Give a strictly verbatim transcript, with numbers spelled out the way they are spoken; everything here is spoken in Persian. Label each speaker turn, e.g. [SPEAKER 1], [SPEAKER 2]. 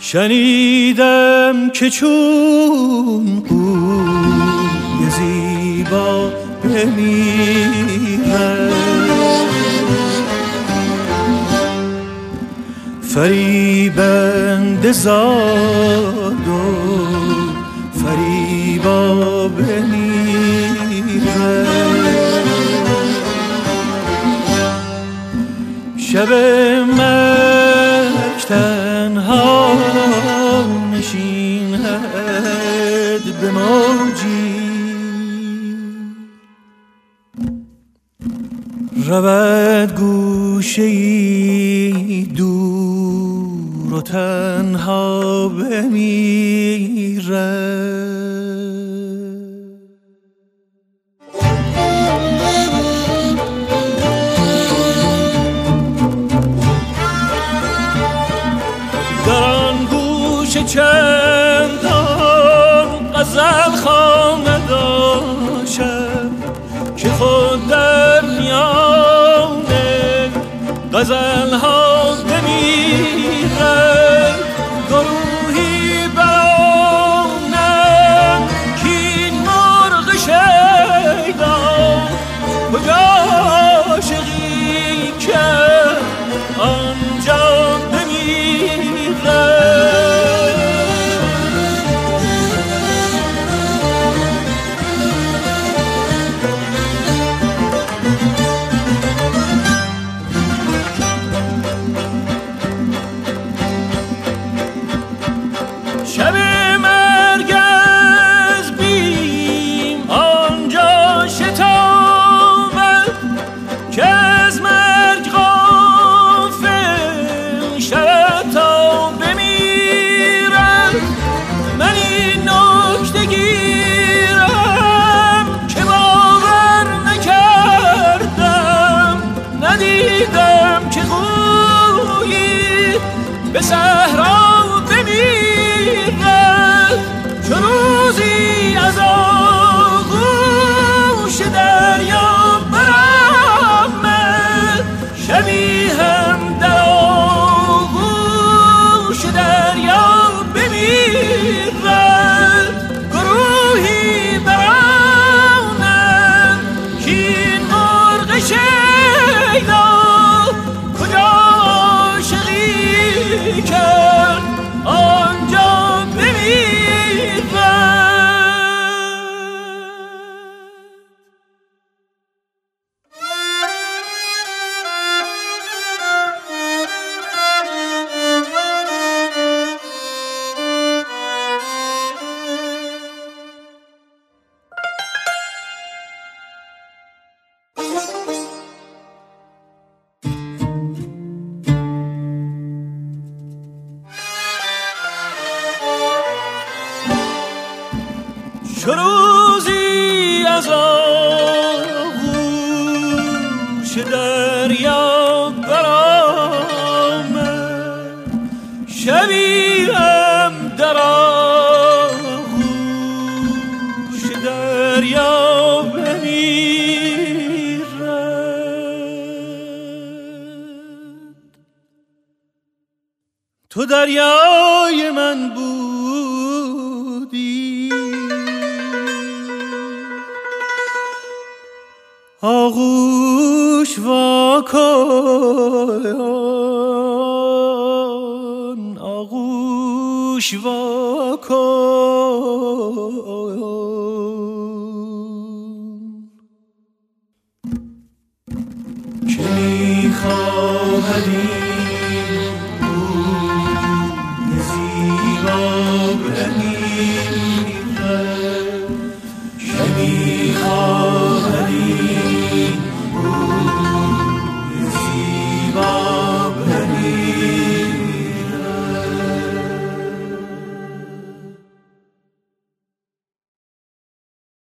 [SPEAKER 1] شنیدم که چون قوی زیبا بمیرد فریبنده زاد و فریبا بمیرد شب مرگ تنها نشیند به موجی رود گوشه‌ای دور و تنها بمیرد چندان غزل خوانده داشتم که خود در میان غزل ها بمیرد گروهی برانم که این مرغ شیدا کجا عاشقی کرد آنجا بمیرد به صحرا بمیرد چو روزی از آغوش دریا برآمد شبی هم در آغوش دریا بمیرد گروهی برآمد که این مرغ شیدا کرد آنجا بمیرد چو روزی از آغوش دریا برآمد شبی هم در آغوش دریا بمیرد تو دریای من بودی آغوش واکن آغوش واکن که می‌خواهد